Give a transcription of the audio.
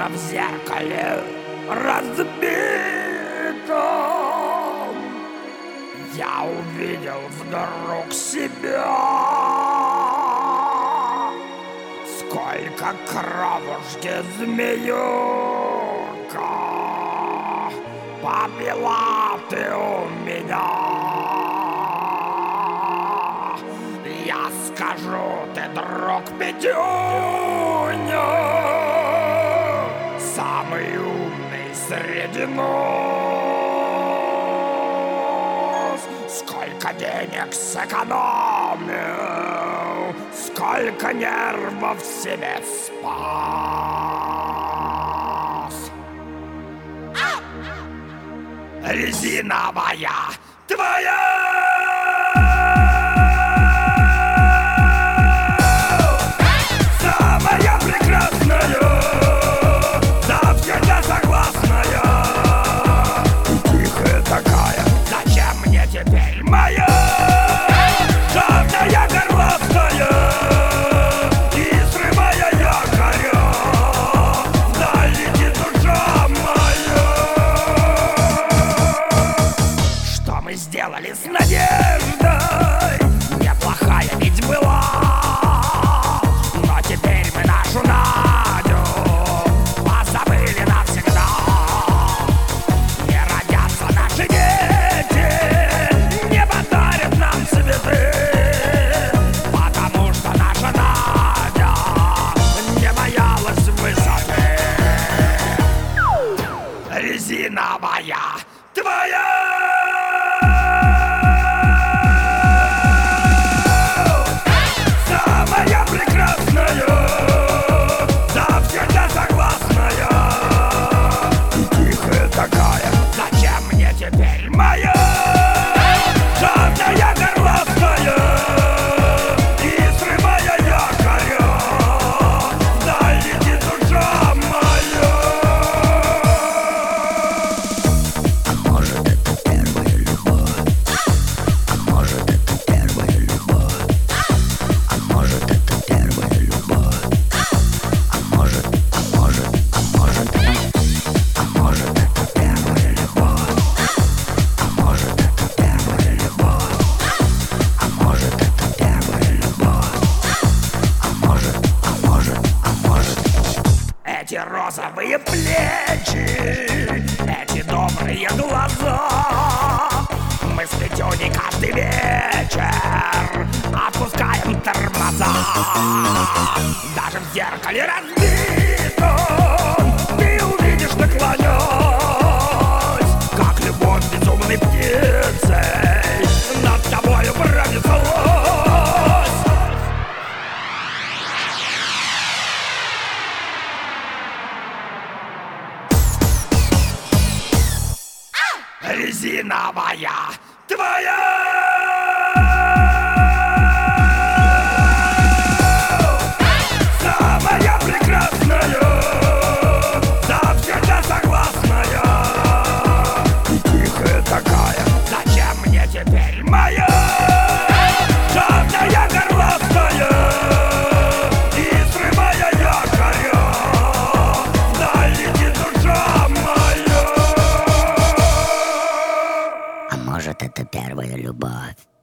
словно в зеркале разбитом, я увидел вдруг себя. Сколько кровушки, змеюка, попила ты у меня. Я скажу, ты, друг Петюня, самый умный среди нас. Сколько денег сэкономил, сколько нервов себе спас. Резиновая твоя. Самая прекрасная, завсегда согласная и тихая такая. Зачем мне теперь моя жадная горластая и срывая якоря? Вдаль летит душа моя. Что мы сделали с надеждой? Неплохая ведь была. Теперь мы нашу Надю позабыли навсегда. Не родятся наши дети, не подарят нам цветы, потому что наша Надя не боялась высоты. Резиновая твоя. Самая прекрасная, завсегда согласная и тихая такая. Зачем мне теперь моя жадная горластая и срывая якоря? Вдаль летит душа моя. А может, это первая любовь? А может, это первая любовь? А может, это первая любовь? А может, это первая любовь? А может, это первая любовь? А может, это первая любовь? А может. Эти розовые плечи, эти добрые глаза. Мы с Петюней каждый вечер отпускаем тормоза. Даже в зеркале разбитом ты увидишь, наклонясь, как любовь безумной птицей над тобою пронеслась. Резиновая твоя. Самая прекрасная, завсегда согласная и тихая такая. Зачем мне теперь моя жадная горластая и срывая якоря? Вдаль летит душа моя. А может, это первая любовь?